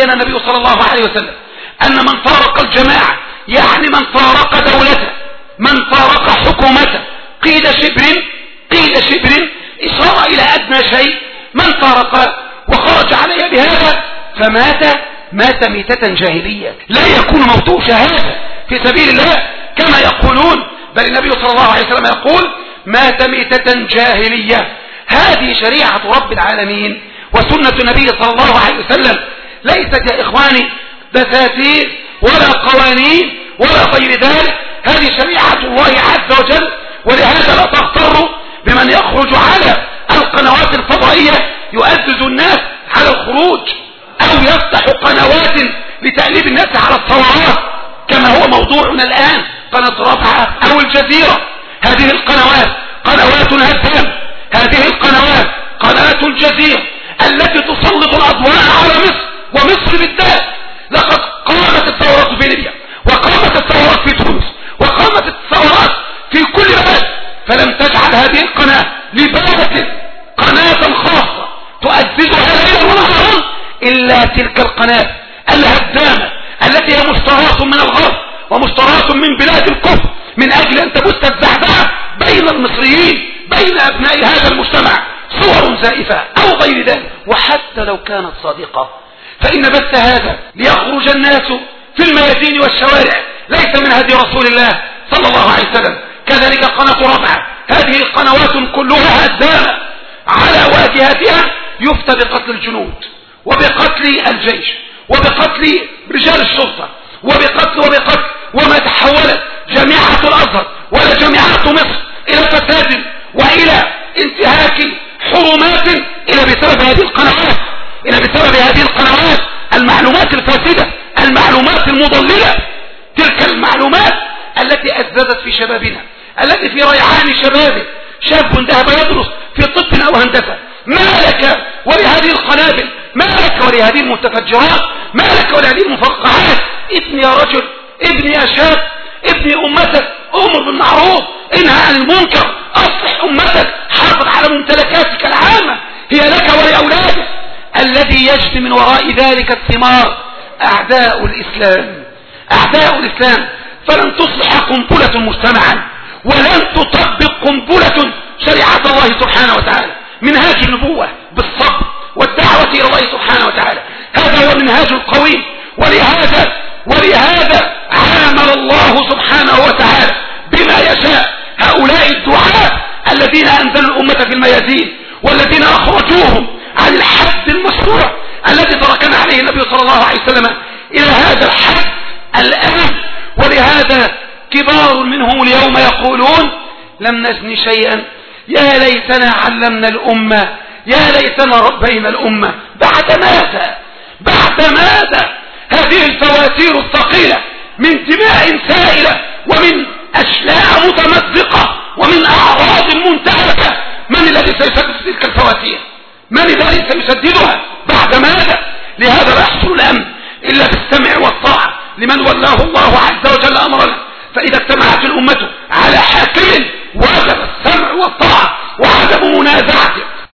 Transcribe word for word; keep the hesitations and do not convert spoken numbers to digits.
بين النبي صلى الله عليه وسلم أن من فارق الجماعة يعني من فارق دولته، من فارق حكومته، قيل شبر قيل شبر إشارة إلى أدنى شيء، من فارق وخرج علي بهذا فمات مات ميتة جاهلية، لا يكون موته شهادة في سبيل الله كما يقولون، بل النبي صلى الله عليه وسلم يقول مات ميتة جاهلية. هذه شريعة رب العالمين وسنة النبي صلى الله عليه وسلم، ليست يا إخواني دساتير ولا قوانين ولا غير ذلك، هذه شريعة الله عز وجل. ولهذا لا تغتروا بمن يخرج على القنوات الفضائية يؤزز الناس على الخروج أو يفتح قنوات لتأليب الناس على الثورات كما هو موضوعنا الآن، قناة رابعة أو الجزيرة. هذه القنوات قنوات هدام، هذه القنوات قناة الجزيرة التي تسلط الأضواء على مصر ومصر بالذات. لقد قامت الثورات في ليبيا وقامت الثورات في تونس وقامت الثورات في كل بلد، فلم تجعل هذه القناة لبلد قناة خاصة تؤسسها ليلا ونهارا إلا تلك القناة الهدامة التي هي مشترات من الغرب ومشترات من بلاد الكفر من أجل أن تبث الزعزعة بين المصريين بين أبناء هذا المجتمع، صور زائفة أو غير ذلك. وحتى لو كانت صادقة فإن بث هذا ليخرج الناس في الميادين والشوارع ليس من هدي رسول الله صلى الله عليه وسلم. كذلك قناة رابعة، هذه القنوات كلها هدامة على واجهتها يفتى بقتل الجنود وبقتل الجيش وبقتل رجال الشرطة وبقتل وبقتل وما تحولت جامعة الأزهر ولا جامعة مصر إلى فساد وإلى انتهاك حرمات إلى بسبب هذه القنوات، إلى بسبب هذه القنوات المعلومات الفاسدة، المعلومات المضللة، تلك المعلومات التي أزدادت في شبابنا، التي في ريعان شبابه شاب ذهب يدرس في طب أو هندسة، ما لك ولهذه القنابل، ما لك ولهذه المتفجرات، ما لك ولهذه المفقعات. ابني يا رجل، ابني يا شاب، ابني أمتك، أمر بالمعروف، انهى عن المنكر، أصلح أمتك، حافظ على ممتلكاتك العامة هي لك ولأولادك. الذي يجري من وراء ذلك الثمار أعداء الإسلام، أعداء الإسلام. فلن تصلح قنبلة مجتمعا ولن تطبق قنبلة شريعة الله سبحانه وتعالى، منهاج النبوة بالصبر والدعوة إلى الله سبحانه وتعالى، هذا هو المنهاج القويم. ولهذا ولهذا عامل الله سبحانه وتعالى بما يشاء هؤلاء الدعاة الذين أنزلوا الأمة في الميادين والذين أخرجوهم عن الحد المشروع الذي تركنا عليه النبي صلى الله عليه وسلم إلى هذا الحد الآن. ولهذا كبار منهم اليوم يقولون لم نزن شيئا، يا ليتنا علمنا الأمة، يا ليتنا ربينا الأمة. بعد ماذا؟ بعد ماذا؟ هذه الفواتير الثقيلة من دماء سائلة ومن أشلاء متمزقة ومن أعراض منتهكة، من الذي سيسدد تلك الفواتير؟ من الذي سيسددها؟ بعد ماذا؟ لهذا لا يحصل الأمن إلا بالسمع والطاعة لمن ولاه الله عز وجل أمرنا. فإذا اجتمعت الأمة على حاكم وجب السمع والطاعة وعدم منازعته